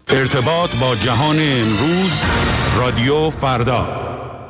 ارتباط با جهان امروز، رادیو فردا.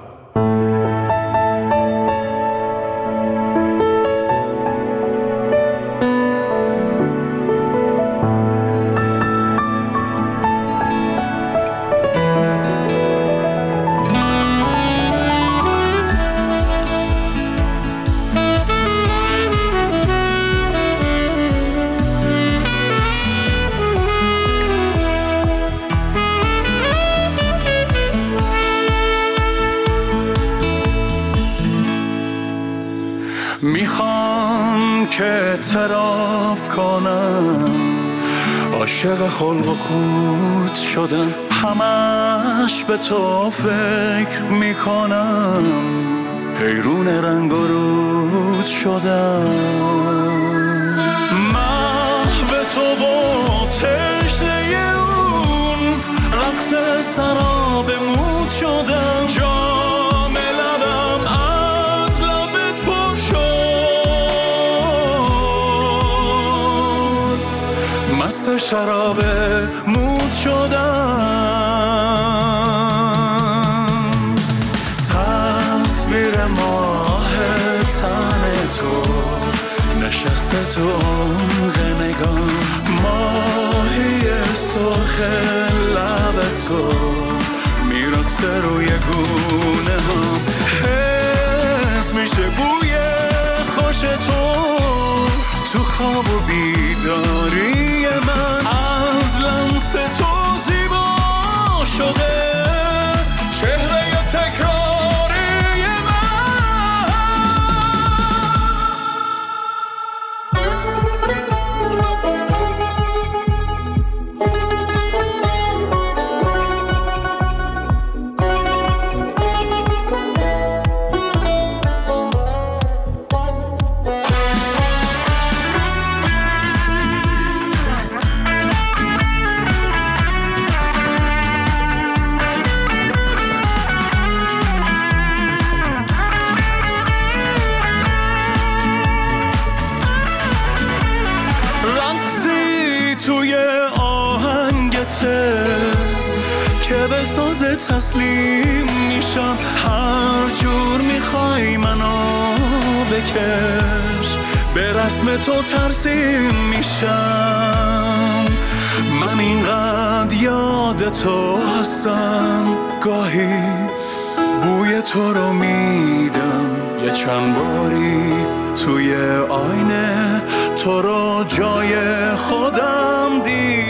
میخوام که اعتراف کنم عاشق خلق و خود شدم، همش به تو فکر میکنم، حیرون رنگ و رود شدم، محو تو با تشنه اون رقص سراب مود شدم، جام لبم از لبت پر شد، مست شراب مود شدم، تصویر ماه تن تو نشسته تو عمق نگاه، ماهی سرخ لب تو میرقصه روی گونه ها، حس میشه بوی خوش تو خواب و بیداری من، از لمس تو زیبا شده چهره تکراری که به ساز تسلیم میشم، هر جور میخوای منو بکش، به رسم تو ترسیم میشم، من اینقدر یاد تو هستم، گاهی بوی تو رو میدم، یه چند باری توی آینه تو رو جای خودم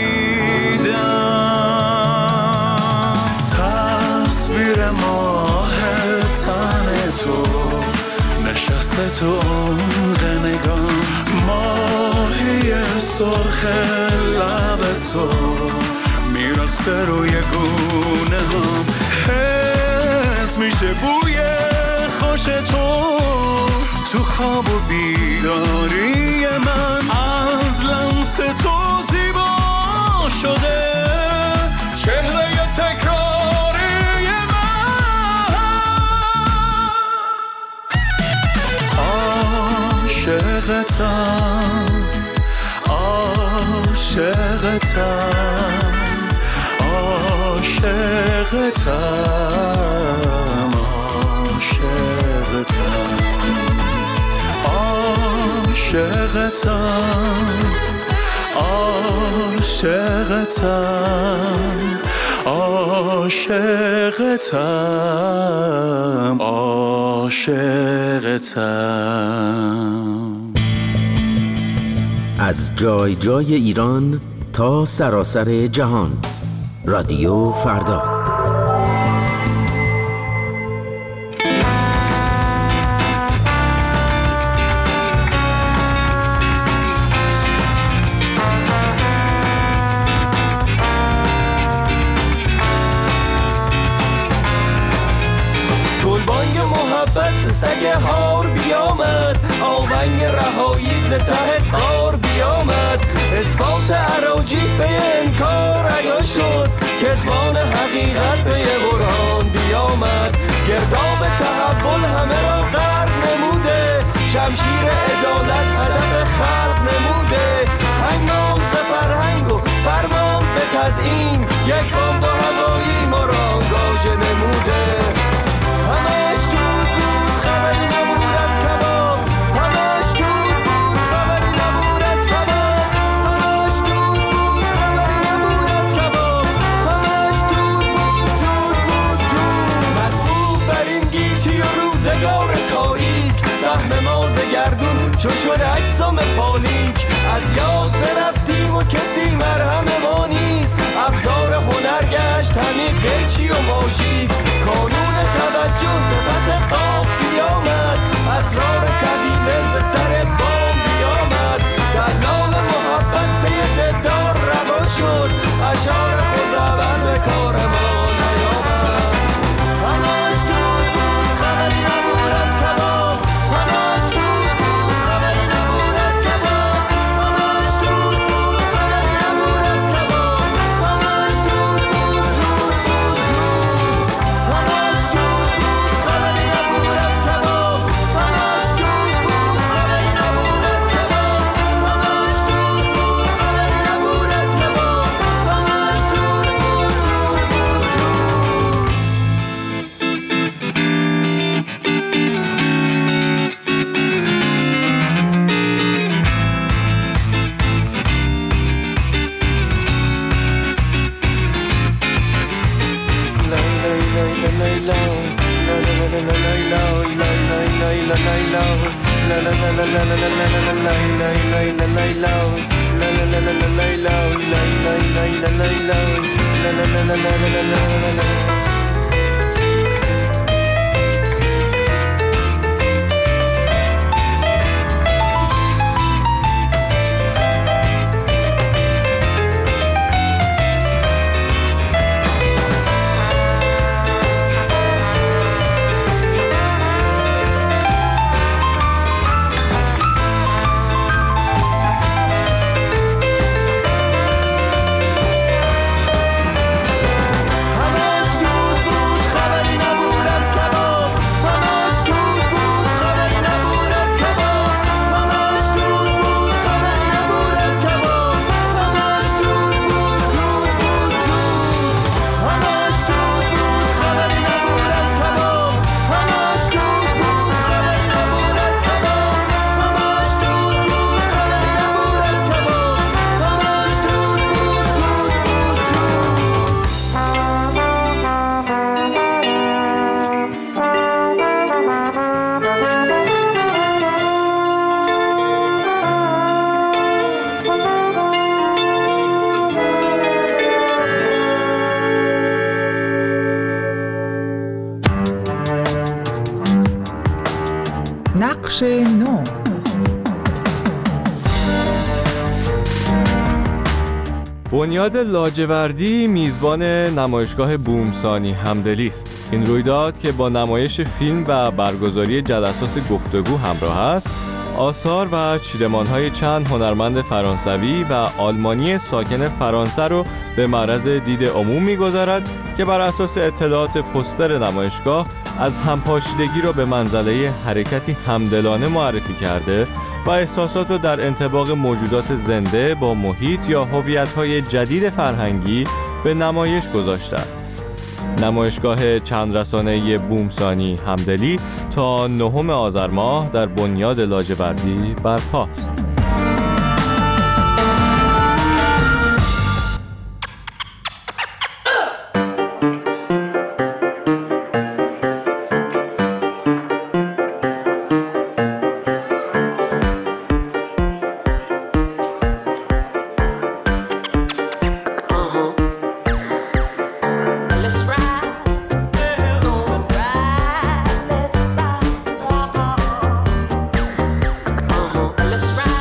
دیدم، تصویر ماه تن تو نشسته تو عمق نگاه، ماهی سرخ لب تو میرقصه روی گونه هم، حس میشه بوی خوش تو خواب و بیداری من، از لمس تو زیبا شده چهره تکراری من، عاشقتم عاشقتم عاشقتم عاشقتم عاشقتم عاشقتم. از جای جای ایران تا سراسر جهان، رادیو فردا. سگ هار بیامد، آونگ رهایی ز ته قار بیامد، اثبات اراجیف به انکار عیان شد، کتمان حقیقت به برهان بیامد، گرداب تحول همه را غرق نموده، شمشیر عدالت هدف خلق نموده، هنگام ز فرهنگ و فرمان به تزیین، یک بمب هوایی ما را آنگاژه نموده. همش دود بود خبری نبود از کباب، همش دود بود خبری نبود از کباب، همش دود بود خبری نبود از کباب، همش دود بود مرفوع بر این گیتی و روزگار تاریک، سهم ماز گردون چو شد اجسام فالیک. از یاد برفتیم و کسی مرهم ما نیست، ابزار هنر گشت همین قیچی و ماژیک. کانون توجه سپس قاف بیامد، اسرار طویله ز سر بام بیامد. دلال محبت پی دلدار روان شد، اشعار خزعبل به کار ما نیامد. همش دود بود خبری نبود از کباب، همش دود بود خبری نبود از کباب، همش دود بود خبری نبود از کباب، همش دود بود همش دود بود خبری نبود از کباب، همش دود بود خبری نبود از کباب، همش دود بود خبری نبود از کباب، همش دود نقش نو. بنیاد لاجوردی میزبان نمایشگاه بومسانی همدلی است. این رویداد که با نمایش فیلم و برگزاری جلسات گفتگو همراه است، آثار و چیدمان‌های چند هنرمند فرانسوی و آلمانی ساکن فرانسه رو به معرض دید عموم می‌گذارد که بر اساس اطلاعات پوستر نمایشگاه از همپاشیدگی را به منزله حرکتی همدلانه معرفی کرده و احساسات را در انطباق موجودات زنده با محیط یا هویت‌های جدید فرهنگی به نمایش گذاشتند. نمایشگاه چند رسانه‌ای بومسانی همدلی تا 9 آذر ماه در بنیاد لاجوردی برپاست. Let's ride.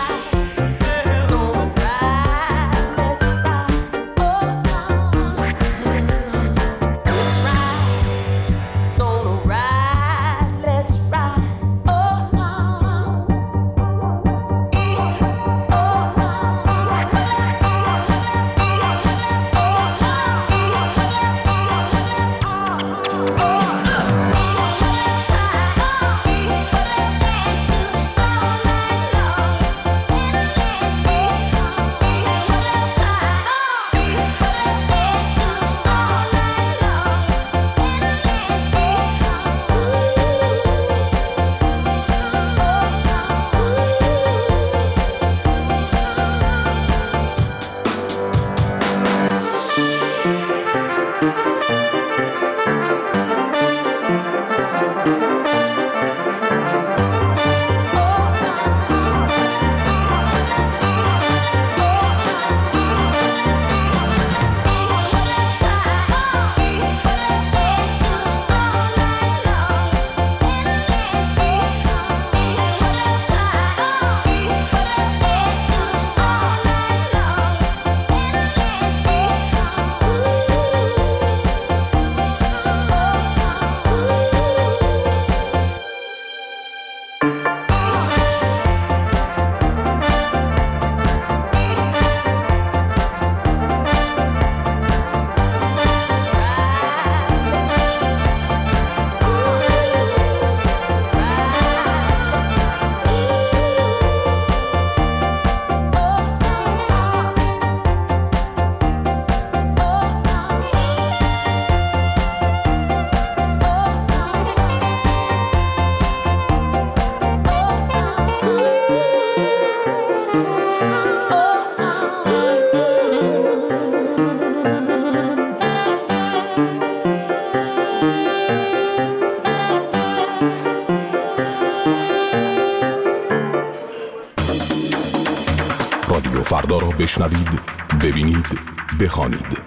فردا را بشنوید، ببینید، بخوانید.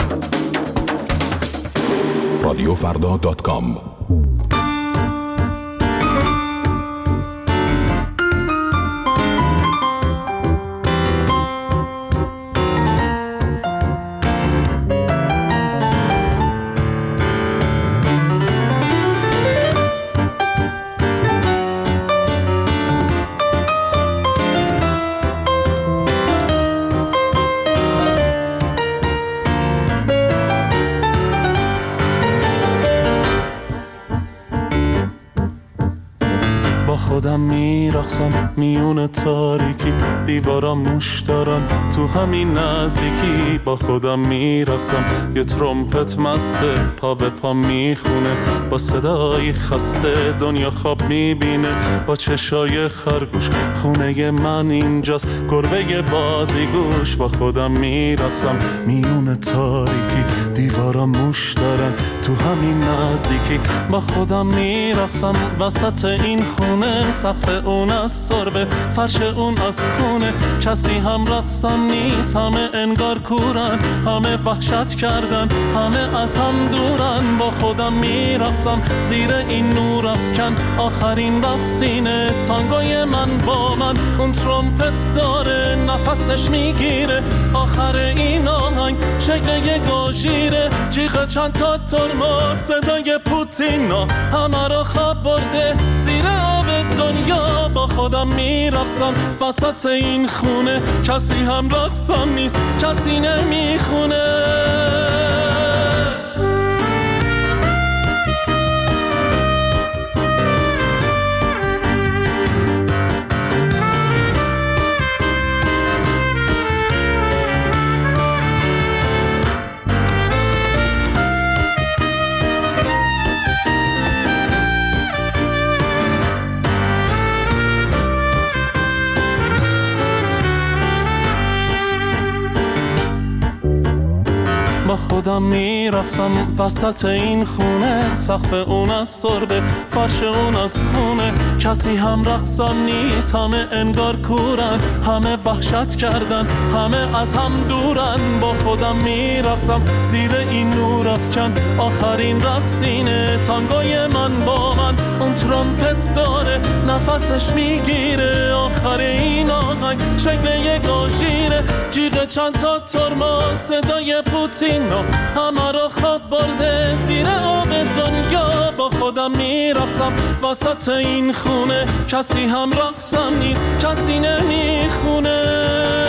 رادیوفردا.com. خودم میرقصم میون تاریکی، دیوارا موش دارن تو همین نزدیکی. با خودم میرقصم، یه ترومپت مسته پا به پا میخونه، با صدای خسته دنیا خواب میبینه. با چشای خرگوش خونه من اینجاست، گربه بازی گوش. با خودم میرقصم میون تاریکی، دیوارا موش دارن تو همین نزدیکی. با خودم میرقصم وسط این خونه، سقف اون از سربه، فرش اون از خونه. کسی هم رقصم نیست، همه انگار کورن، همه وحشت کردن، همه از هم دورن. با خودم میرقصم زیر این نور افکن، آخرین رقصینه تانگوی من با من. اون ترومپت داره نفسش میگیره، آخر این آهنگ شکل یه گاژیره. جیغ چند تا ترمز، صدای پوتینا همه را خواب برده زیر آب دنیا. با خودم میرقصم وسط این خونه، کسی هم رقصم نیست، کسی نمیخونه. با خودم میرقصم وسط این خونه، سقف اون از سربه، فرش اون از خونه. کسی هم رقصم نیست، همه انگار کورن، همه وحشت کردن، همه از هم دورن. با خودم میرقصم زیر این نور افکن، آخرین رقصینه تانگوی من با من. اون ترومپت داره نفسش میگیره، آخر این آهنگ شکل یه گاژیره. جیغ چند تا ترمز، صدای پوتین همه را خواب برده زیر آب دنیا. با خودم میرقصم وسط این خونه، کسی هم رقصم نیست، کسی نمیخونه.